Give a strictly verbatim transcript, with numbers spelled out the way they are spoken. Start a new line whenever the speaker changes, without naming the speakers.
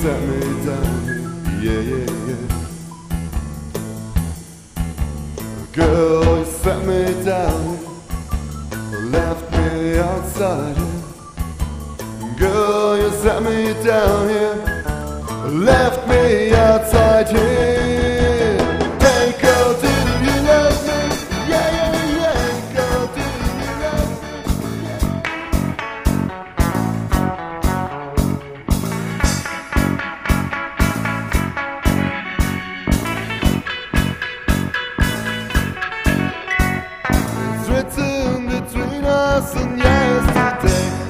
set me down here, yeah, yeah, yeah. Girl, you set me down here, left me outside here. Girl, you set me down here, left me outside here. Hey girl, do you love me? Yeah, yeah, yeah. Girl, do you love me? It's written between us and yesterday.